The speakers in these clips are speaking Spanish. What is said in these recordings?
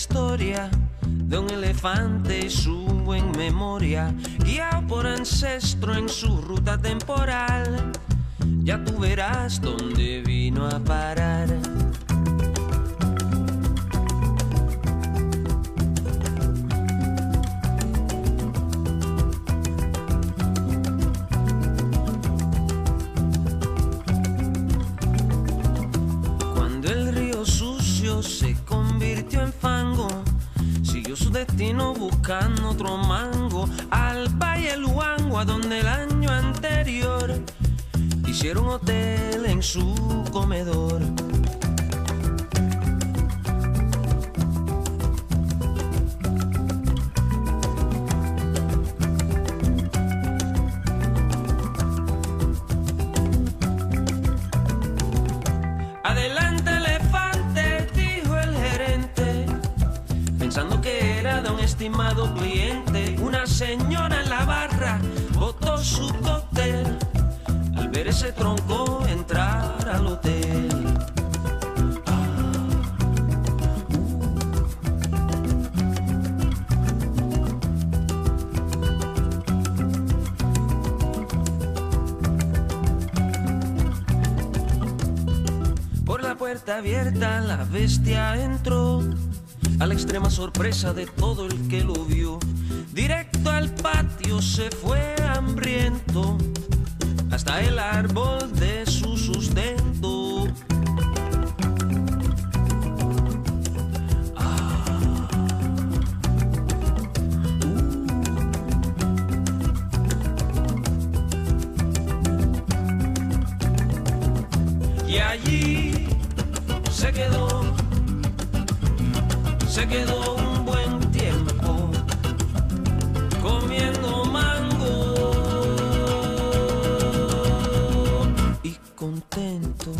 historia de un elefante y su buen memoria, guiado por ancestro en su ruta temporal. Ya tú verás dónde vino a parar. Se convirtió en fango, siguió su destino buscando otro mango, al Valle Luango, a donde el año anterior hicieron hotel en su comedor. Adelante elefante, dijo el gerente, pensando que era de un estimado cliente. Una señora en la barra botó su cóctel al ver ese tronco entrar al hotel. Por la puerta abierta la bestia entró, a la extrema sorpresa de todo el que lo vio. Directo al patio se fue hambriento, hasta el árbol de su sustento. Y allí se quedó un buen tiempo comiendo mango y contento.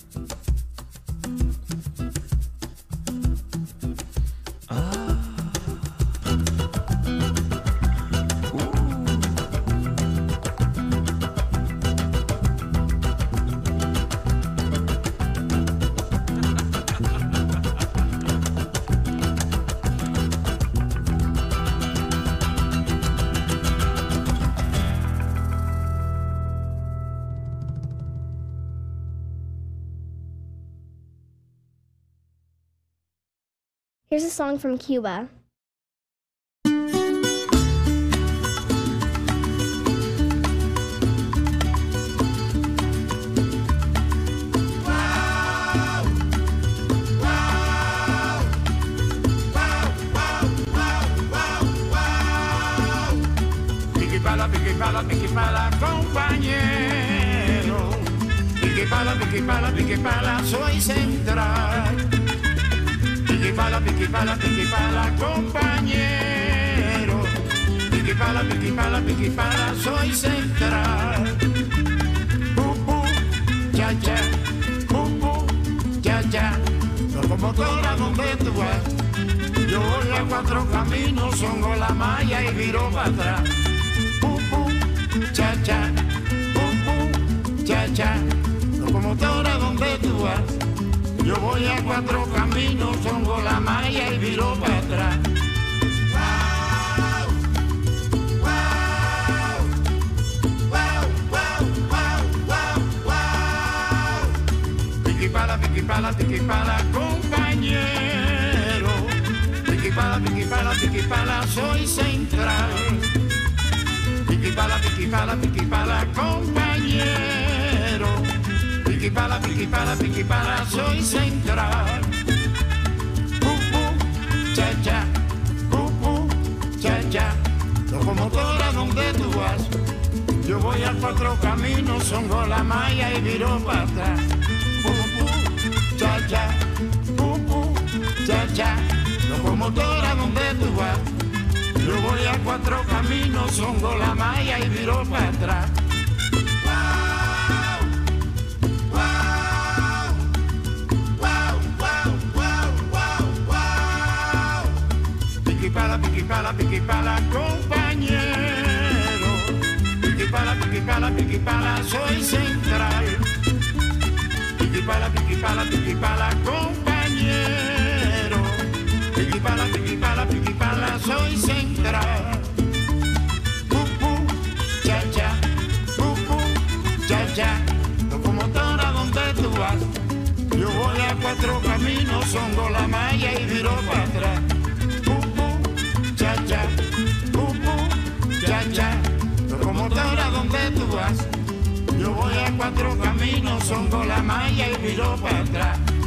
Here's a song from Cuba. Piqui pala, compañero. Piqui pala, soy central. Piqui pala, compañero. Piqui pala, soy central. Cha, cha, locomotora donde tú vas. Yo voy a cuatro caminos, songo la malla y viro para atrás. Cha, cha, locomotora donde tú vas. Yo voy a cuatro caminos, songo la malla y viro para atrás. Piqui pala, compañero. Piqui pala, soy central. Piqui pala, compañero. Piqui pala, soy central. Cha, locomotora donde tú vas. Yo voy a cuatro caminos, songo la malla y viro para atrás. Cha, locomotora donde tú vas. Yo voy a cuatro caminos, songo la malla y viro para atrás. Piqui pala, compañero. Piqui pala, soy central. Piqui pala, compañero. Piqui piquipala, soy central. Cha-cha, cha-cha, locomotora donde tú vas. Yo voy a cuatro caminos, songo la malla y viro para atrás. Cha-cha, cha-cha, locomotora donde tú vas. Yo voy a cuatro caminos, songo la malla y viro para atrás.